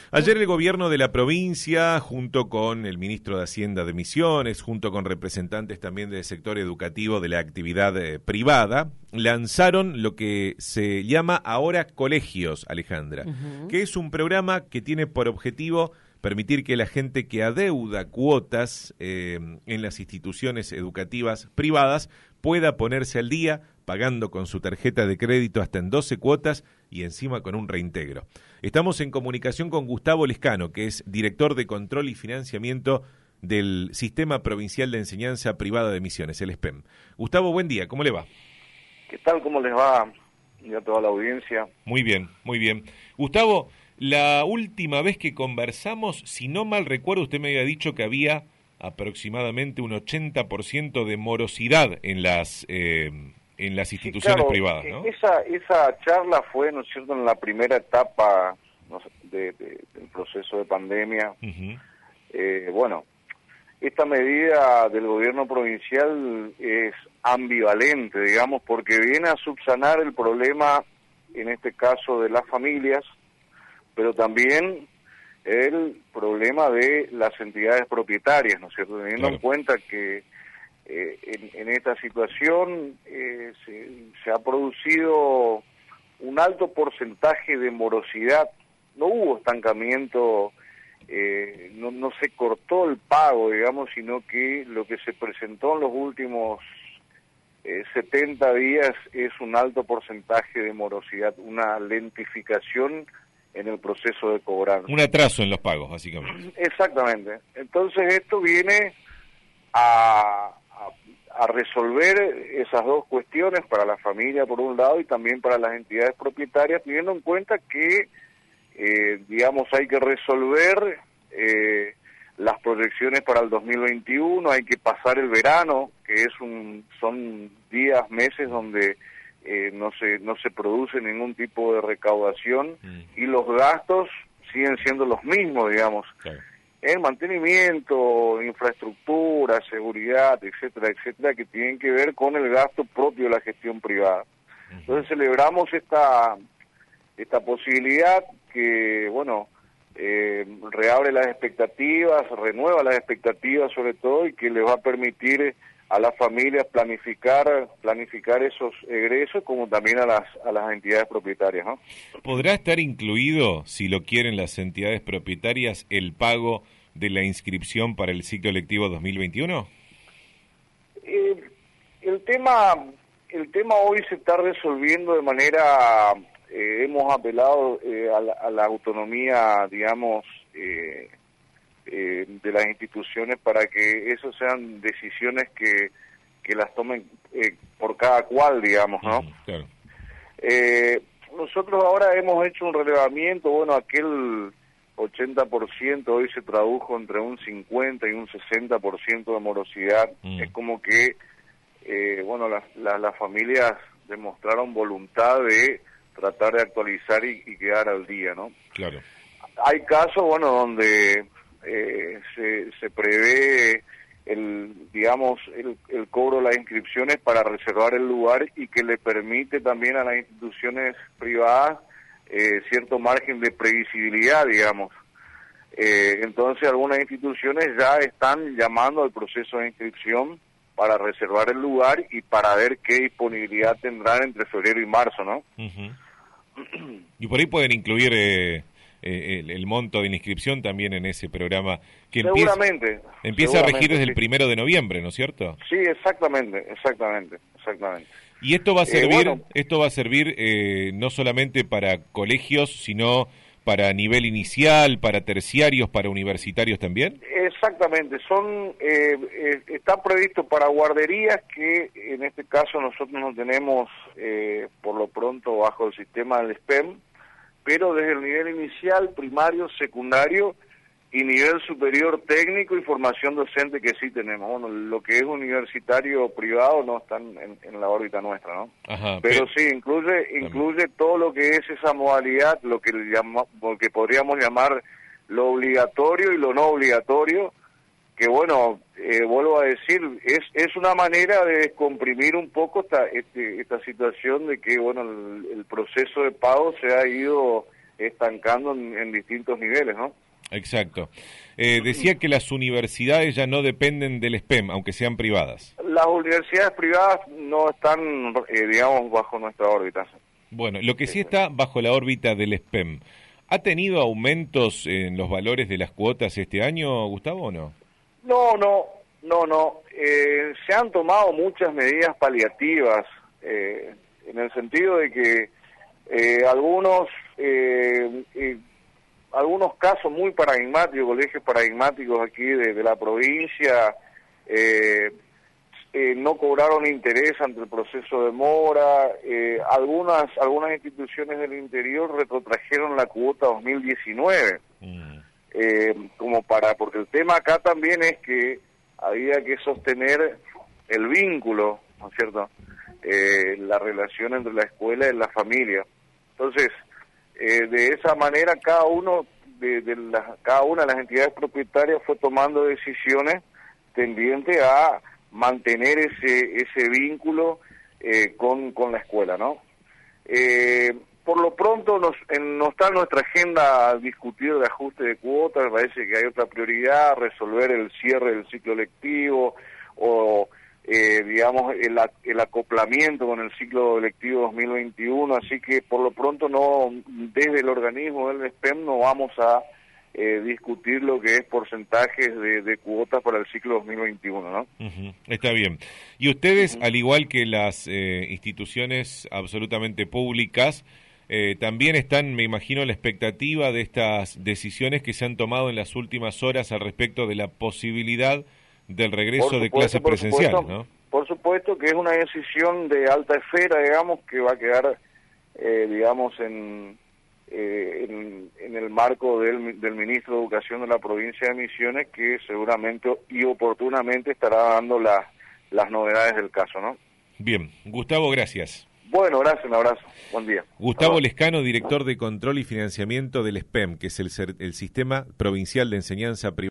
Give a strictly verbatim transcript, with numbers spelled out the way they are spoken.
Ayer el gobierno de la provincia, junto con el ministro de Hacienda de Misiones, junto con representantes también del sector educativo de la actividad eh, privada, lanzaron lo que se llama ahora Colegios, Alejandra, uh-huh. que es un programa que tiene por objetivo permitir que la gente que adeuda cuotas eh, en las instituciones educativas privadas pueda ponerse al día pagando con su tarjeta de crédito hasta en doce cuotas y encima con un reintegro. Estamos en comunicación con Gustavo Lescano, que es director de Control y Financiamiento del Sistema Provincial de Enseñanza Privada de Misiones, el S P E M. Gustavo, buen día, ¿cómo le va? ¿Qué tal? ¿Cómo les va? Y a toda la audiencia. Muy bien, muy bien. Gustavo, la última vez que conversamos, si no mal recuerdo, usted me había dicho que había aproximadamente un ochenta por ciento de morosidad en las eh, en las instituciones sí, claro, privadas, ¿no? Esa, esa charla fue, ¿no es cierto?, en la primera etapa no sé, de, de, del proceso de pandemia. Uh-huh. Eh, bueno, esta medida del gobierno provincial es ambivalente, digamos, porque viene a subsanar el problema, en este caso, de las familias, pero también el problema de las entidades propietarias, ¿no es cierto?, teniendo claro. en cuenta que eh, en, en esta situación eh, se, se ha producido un alto porcentaje de morosidad, no hubo estancamiento, eh, no, no se cortó el pago, digamos, sino que lo que se presentó en los últimos eh, setenta días es un alto porcentaje de morosidad, una lentificación en el proceso de cobranza. Un atraso en los pagos, básicamente. Exactamente. Entonces esto viene a, a, a resolver esas dos cuestiones para la familia por un lado y también para las entidades propietarias, teniendo en cuenta que, eh, digamos, hay que resolver eh, las proyecciones para el dos mil veintiuno, hay que pasar el verano, que es un son días, meses donde Eh, no se no se produce ningún tipo de recaudación mm. y los gastos siguen siendo los mismos, digamos, claro. en mantenimiento, infraestructura, seguridad, etcétera, etcétera, que tienen que ver con el gasto propio de la gestión privada. Uh-huh. Entonces celebramos esta esta posibilidad que, bueno, eh, reabre las expectativas, renueva las expectativas sobre todo y que les va a permitir a las familias planificar planificar esos egresos, como también a las a las entidades propietarias, ¿no? ¿Podrá estar incluido, si lo quieren las entidades propietarias, el pago de la inscripción para el ciclo lectivo dos mil veintiuno? Eh, el tema el tema hoy se está resolviendo de manera, eh, hemos apelado eh, a, la, a la autonomía, digamos, eh, Eh, de las instituciones para que eso sean decisiones que, que las tomen eh, por cada cual, digamos, ¿no? Uh-huh, claro. Eh, nosotros ahora hemos hecho un relevamiento, bueno, aquel ochenta por ciento hoy se tradujo entre un cincuenta y un sesenta por ciento de morosidad. Uh-huh. Es como que, eh, bueno, las, las, las familias demostraron voluntad de tratar de actualizar y, y quedar al día, ¿no? Claro. Hay casos, bueno, donde Eh, se, se prevé el digamos el, el cobro de las inscripciones para reservar el lugar y que le permite también a las instituciones privadas eh, cierto margen de previsibilidad, digamos. Eh, entonces algunas instituciones ya están llamando al proceso de inscripción para reservar el lugar y para ver qué disponibilidad tendrán entre febrero y marzo, ¿no? Uh-huh. Y por ahí pueden incluir eh... Eh, el, el monto de inscripción también en ese programa que seguramente, empieza, empieza seguramente, a regir desde sí. el primero de noviembre, ¿no es cierto? Sí, exactamente, exactamente, exactamente. Y esto va a servir, eh, bueno, esto va a servir eh, no solamente para colegios, sino para nivel inicial, para terciarios, para universitarios también. Exactamente, son eh, eh, está previsto para guarderías que en este caso nosotros no tenemos eh, por lo pronto bajo el sistema del S P E M. Pero desde el nivel inicial, primario, secundario y nivel superior técnico y formación docente que sí tenemos. Bueno, lo que es universitario privado no están en, en la órbita nuestra, ¿no? Ajá, pero, pero sí, incluye incluye también todo lo que es esa modalidad, lo que, llama, lo que podríamos llamar lo obligatorio y lo no obligatorio, que bueno, eh, vuelvo a decir, es es una manera de descomprimir un poco esta este, esta situación de que, bueno, el, el proceso de pago se ha ido estancando en, en distintos niveles, ¿no? Exacto. Eh, decía que las universidades ya no dependen del S P E M, aunque sean privadas. Las universidades privadas no están, eh, digamos, bajo nuestra órbita. Bueno, lo que sí está bajo la órbita del S P E M. ¿Ha tenido aumentos en los valores de las cuotas este año, Gustavo, o no? No, no, no, no. Eh, se han tomado muchas medidas paliativas, eh, en el sentido de que eh, algunos... Eh, eh, algunos casos muy paradigmáticos, colegios paradigmáticos aquí de, de la provincia, eh, eh, no cobraron interés ante el proceso de mora, eh, algunas algunas instituciones del interior retrotrajeron la cuota dos mil diecinueve, mm. eh, como para, porque el tema acá también es que había que sostener el vínculo, ¿no es cierto?, eh, la relación entre la escuela y la familia. Entonces, Eh, de esa manera cada uno de, de la, cada una de las entidades propietarias fue tomando decisiones tendientes a mantener ese ese vínculo eh, con, con la escuela, ¿no? Eh, por lo pronto nos, en, no está en nuestra agenda discutir el ajuste de cuotas, me parece que hay otra prioridad, resolver el cierre del ciclo lectivo o Eh, digamos, el, el acoplamiento con el ciclo lectivo dos mil veintiuno, así que por lo pronto no, desde el organismo del S P E M no vamos a eh, discutir lo que es porcentajes de, de cuotas para el ciclo dos mil veintiuno, ¿no? Uh-huh. Está bien. Y ustedes, uh-huh. al igual que las eh, instituciones absolutamente públicas, eh, también están, me imagino, a la expectativa de estas decisiones que se han tomado en las últimas horas al respecto de la posibilidad del regreso supuesto, de clases presenciales, ¿no? Por supuesto que es una decisión de alta esfera, digamos, que va a quedar, eh, digamos, en, eh, en, en el marco del, del ministro de Educación de la provincia de Misiones, que seguramente y oportunamente estará dando la, las novedades del caso, ¿no? Bien, Gustavo, gracias. Bueno, gracias, un abrazo, buen día. Gustavo Lescano, director de Control y Financiamiento del S P E M, que es el, el Sistema Provincial de Enseñanza Privada.